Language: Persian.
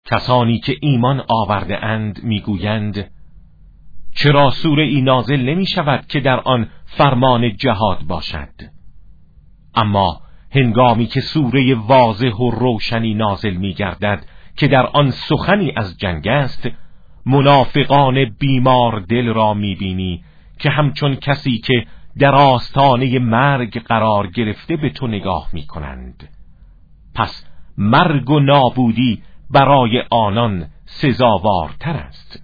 کسانی که ایمان آورده اند میگویند چرا سوره ای نازل نمی شود که در آن فرمان جهاد باشد؟ اما هنگامی که سوره واضح و روشنی نازل می گردد که در آن سخنی از جنگ است، منافقان بیمار دل را می بینی که همچون کسی که در آستانه مرگ قرار گرفته به تو نگاه می کنند. پس مرگ و نابودی برای آنان سزاوارتر است.